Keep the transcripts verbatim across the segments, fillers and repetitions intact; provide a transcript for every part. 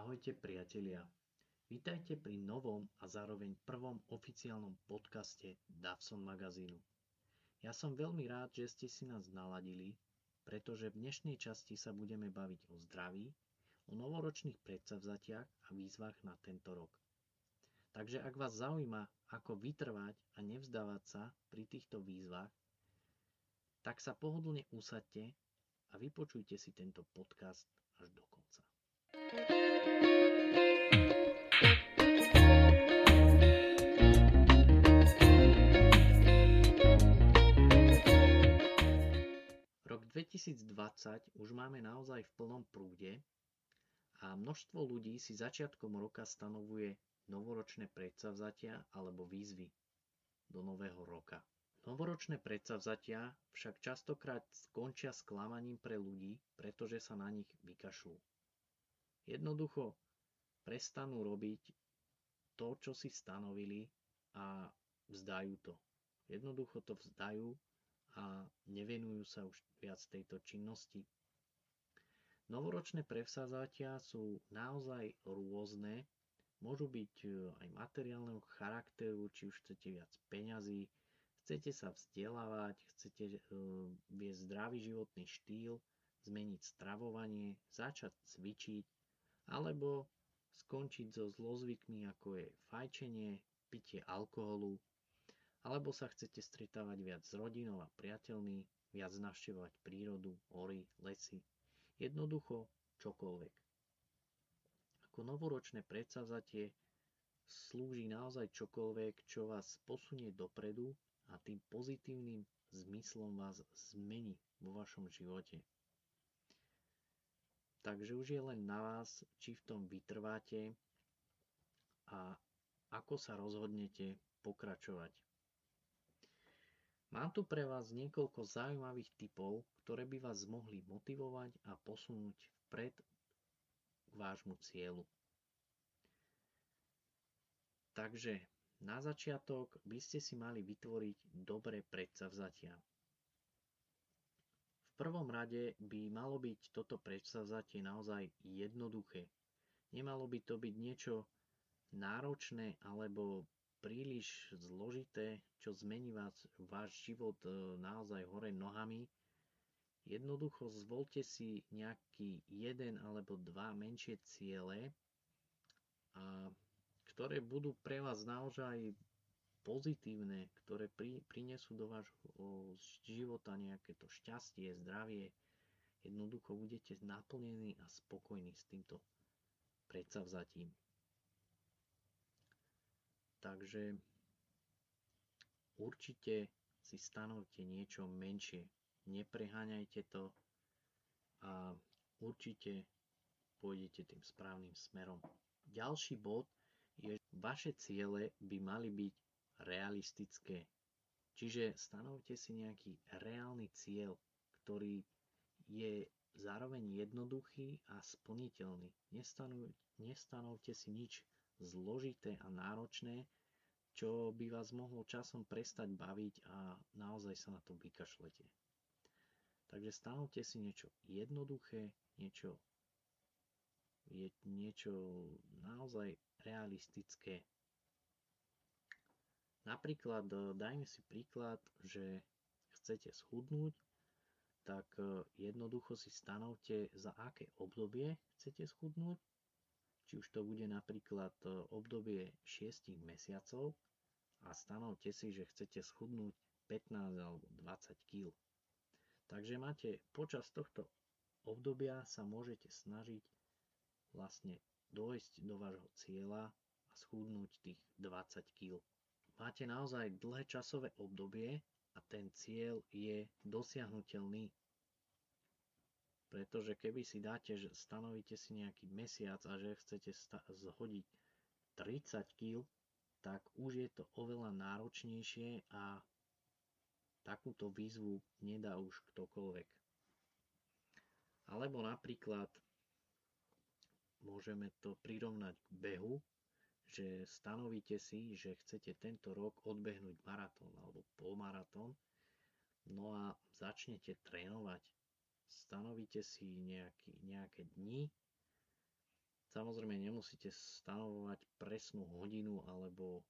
Ahojte priatelia, vítajte pri novom a zároveň prvom oficiálnom podcaste Davson magazínu. Ja som veľmi rád, že ste si nás naladili, pretože v dnešnej časti sa budeme baviť o zdraví, o novoročných predsavzatiach a výzvach na tento rok. Takže ak vás zaujíma, ako vytrvať a nevzdávať sa pri týchto výzvach, tak sa pohodlne usaďte a vypočujte si tento podcast až do konca. Rok dvetisícdvadsať už máme naozaj v plnom prúde a množstvo ľudí si začiatkom roka stanovuje novoročné predsavzatia alebo výzvy do nového roka. Novoročné predsavzatia však častokrát skončia sklamaním pre ľudí, pretože sa na nich vykašľú. Jednoducho prestanú robiť to, čo si stanovili a vzdajú to. Jednoducho to vzdajú a nevenujú sa už viac tejto činnosti. Novoročné prevzatia sú naozaj rôzne, môžu byť aj materiálneho charakteru, či už chcete viac peňazí, chcete sa vzdelávať, chcete uh, viesť zdravý životný štýl, zmeniť stravovanie, začať cvičiť, alebo skončiť so zlozvykmi, ako je fajčenie, pitie alkoholu, alebo sa chcete stretávať viac s rodinou a priateľmi, viac navštevovať prírodu, hory, lesy, jednoducho čokoľvek. Ako novoročné predsavzatie slúži naozaj čokoľvek, čo vás posunie dopredu a tým pozitívnym zmyslom vás zmení vo vašom živote. Takže už je len na vás, či v tom vytrváte a ako sa rozhodnete pokračovať. Mám tu pre vás niekoľko zaujímavých tipov, ktoré by vás mohli motivovať a posunúť vpred k vášmu cieľu. Takže na začiatok by ste si mali vytvoriť dobré predsavzatia. V prvom rade by malo byť toto predsavzatie naozaj jednoduché. Nemalo by to byť niečo náročné alebo príliš zložité, čo zmení vás, váš život naozaj hore nohami. Jednoducho zvoľte si nejaký jeden alebo dva menšie ciele, a ktoré budú pre vás naozaj pozitívne, ktoré pri, prinesú do vášho života nejaké to šťastie, zdravie. Jednoducho budete naplnení a spokojní s týmto predsavzatím. Takže určite si stanovte niečo menšie, nepreháňajte to a určite pôjdete tým správnym smerom. Ďalší bod je, že vaše ciele by mali byť realistické. Čiže stanovte si nejaký reálny cieľ, ktorý je zároveň jednoduchý a splniteľný. Nestanovte si nič zložité a náročné, čo by vás mohlo časom prestať baviť a naozaj sa na to vykašlete. Takže stanovte si niečo jednoduché, niečo, je niečo naozaj realistické. Napríklad, dajme si príklad, že chcete schudnúť, tak jednoducho si stanovte, za aké obdobie chcete schudnúť. Či už to bude napríklad obdobie šesť mesiacov a stanovte si, že chcete schudnúť pätnásť alebo dvadsať kíl. Takže máte počas tohto obdobia sa môžete snažiť vlastne dojsť do vášho cieľa a schudnúť tých dvadsať kíl. Máte naozaj dlhé časové obdobie a ten cieľ je dosiahnuteľný. Pretože keby si dáte, že stanovíte si nejaký mesiac a že chcete sta- zhodiť tridsať kíl, tak už je to oveľa náročnejšie a takúto výzvu nedá už ktokoľvek. Alebo napríklad môžeme to prirovnať k behu, že stanovíte si, že chcete tento rok odbehnúť maratón alebo polmaratón, no a začnete trénovať. Stanovíte si nejaký, nejaké dni, Samozrejme nemusíte stanovovať presnú hodinu alebo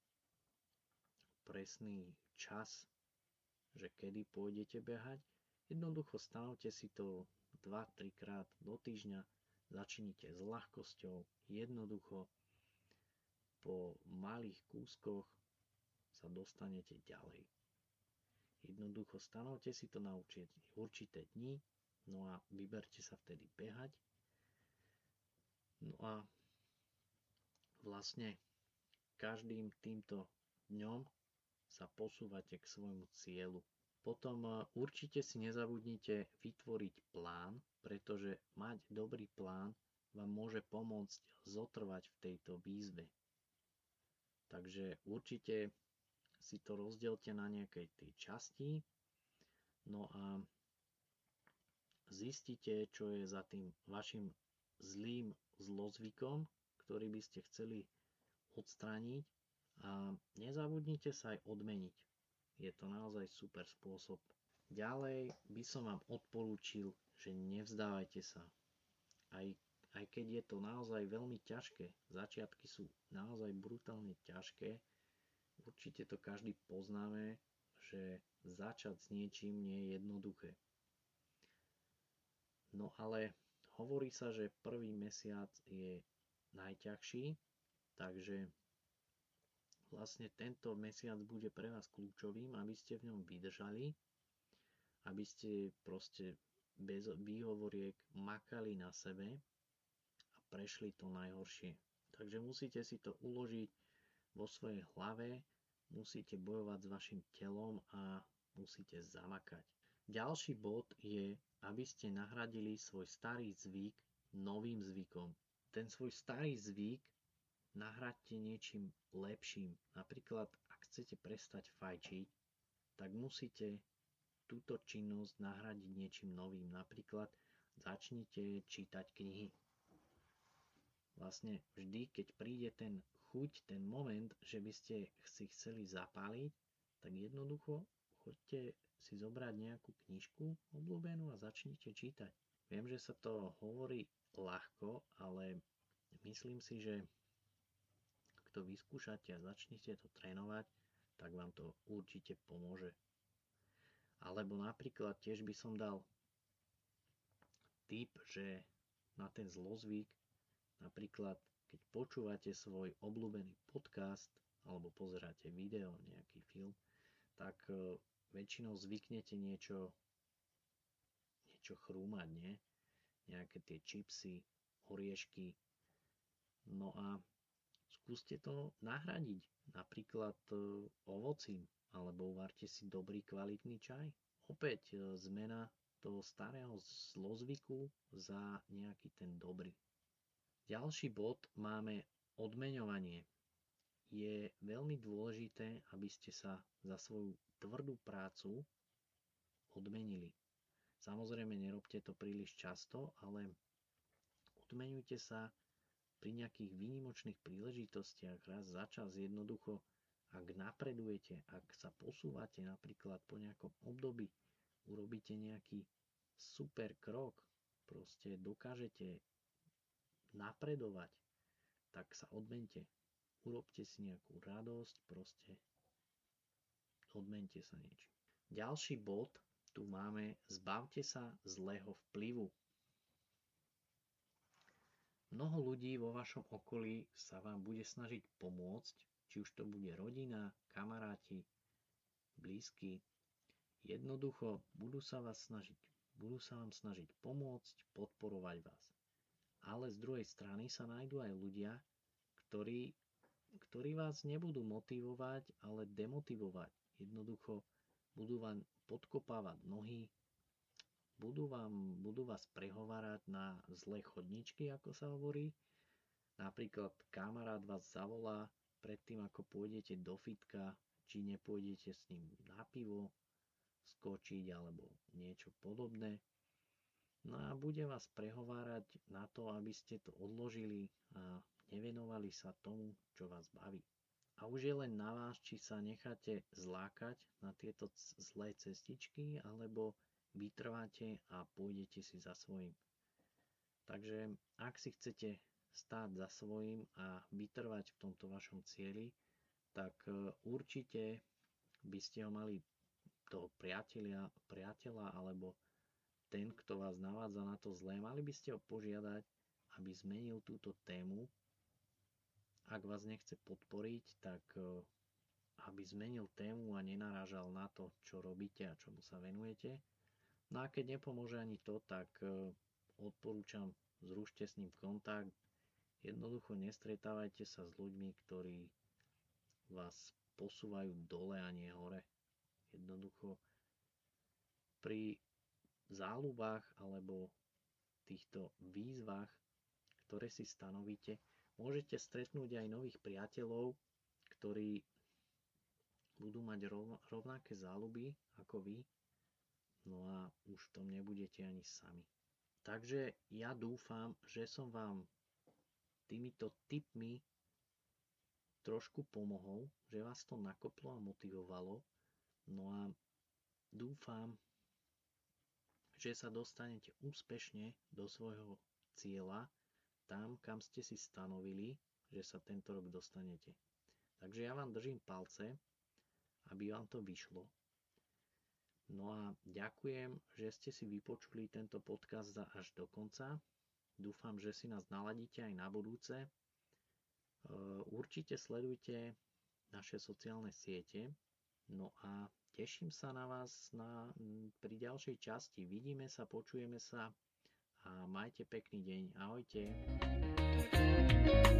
presný čas, že kedy pôjdete behať. Jednoducho stanovte si to dva tri krát do týždňa, začnite s ľahkosťou, jednoducho po malých kúskoch sa dostanete ďalej. Jednoducho stanovte si to na určité dni, no a vyberte sa vtedy behať. No a vlastne každým týmto dňom sa posúvate k svojmu cieľu. Potom určite si nezabudnite vytvoriť plán, pretože mať dobrý plán vám môže pomôcť zotrvať v tejto výzve. Takže určite si to rozdielte na nejakej tej časti, no a zistite, čo je za tým vašim zlým zlozvykom, ktorý by ste chceli odstrániť, a nezabudnite sa aj odmeniť. Je to naozaj super spôsob. Ďalej by som vám odporúčil, že nevzdávajte sa. Aj, aj keď je to naozaj veľmi ťažké, začiatky sú naozaj brutálne ťažké, určite to každý poznáme, že začať s niečím nie je jednoduché. No ale hovorí sa, že prvý mesiac je najťažší, takže vlastne tento mesiac bude pre vás kľúčovým, aby ste v ňom vydržali, aby ste proste bez výhovoriek makali na sebe a prešli to najhoršie. Takže musíte si to uložiť vo svojej hlave, musíte bojovať s vašim telom a musíte zamakať. Ďalší bod je, aby ste nahradili svoj starý zvyk novým zvykom. Ten svoj starý zvyk nahraďte niečím lepším. Napríklad, ak chcete prestať fajčiť, tak musíte túto činnosť nahradiť niečím novým. Napríklad, začnite čítať knihy. Vlastne vždy, keď príde ten chuť, ten moment, že by ste si chceli zapáliť, tak jednoducho choďte si zobrať nejakú knižku obľúbenú a začnite čítať. Viem, že sa to hovorí ľahko, ale myslím si, že ak to vyskúšate a začnete to trénovať, tak vám to určite pomôže. Alebo napríklad tiež by som dal tip, že na ten zlozvyk, napríklad keď počúvate svoj obľúbený podcast alebo pozeráte video, nejaký film, tak väčšinou zvyknete niečo, niečo chrúmať, nie? Nejaké tie čipsy, oriešky. No a skúste to nahradiť, napríklad ovocím, alebo uvarte si dobrý kvalitný čaj. Opäť zmena toho starého zlozvyku za nejaký ten dobrý. Ďalší bod máme odmeňovanie. Je veľmi dôležité, aby ste sa za svoju tvrdú prácu odmenili. Samozrejme, nerobte to príliš často, ale odmeňujte sa pri nejakých výnimočných príležitostiach raz za čas. Jednoducho, ak napredujete, ak sa posúvate napríklad po nejakom období, urobíte nejaký super krok, proste dokážete napredovať, tak sa odmente. Urobte si nejakú radosť, proste odmente sa niečím. Ďalší bod tu máme, zbavte sa zlého vplyvu. Mnoho ľudí vo vašom okolí sa vám bude snažiť pomôcť, či už to bude rodina, kamaráti, blízky. Jednoducho budú sa vás snažiť, budú sa vám snažiť pomôcť, podporovať vás. Ale z druhej strany sa nájdú aj ľudia, ktorí, ktorí vás nebudú motivovať, ale demotivovať. Jednoducho budú vám podkopávať nohy, budú, vám, budú vás prehovárať na zlé chodničky, ako sa hovorí. Napríklad kamarát vás zavolá predtým, ako pôjdete do fitka, či nepôjdete s ním na pivo skočiť alebo niečo podobné. No a bude vás prehovárať na to, aby ste to odložili a nevenovali sa tomu, čo vás baví. A už je len na vás, či sa necháte zlákať na tieto zlé cestičky, alebo vytrváte a pôjdete si za svojím. Takže ak si chcete stáť za svojím a vytrvať v tomto vašom cieli, tak určite by ste ho mali toho priateľa, priateľa alebo ten, kto vás navádza na to zlé, mali by ste ho požiadať, aby zmenil túto tému. Ak vás nechce podporiť, tak aby zmenil tému a nenarážal na to, čo robíte a čomu sa venujete. No a keď nepomôže ani to, tak odporúčam, zrušte s ním kontakt. Jednoducho nestretávajte sa s ľuďmi, ktorí vás posúvajú dole a nie hore. Jednoducho pri záľubách alebo týchto výzvach, ktoré si stanovíte, môžete stretnúť aj nových priateľov, ktorí budú mať rovnaké záľuby ako vy, no a už v tom nebudete ani sami. Takže ja dúfam, že som vám týmito tipmi trošku pomohol, že vás to nakoplo a motivovalo, no a dúfam, že sa dostanete úspešne do svojho cieľa, tam, kam ste si stanovili, že sa tento rok dostanete. Takže ja vám držím palce, aby vám to vyšlo. No a ďakujem, že ste si vypočuli tento podcast až do konca. Dúfam, že si nás naladíte aj na budúce. Určite sledujte naše sociálne siete. No a teším sa na vás na, pri ďalšej časti. Vidíme sa, počujeme sa a majte pekný deň. Ahojte.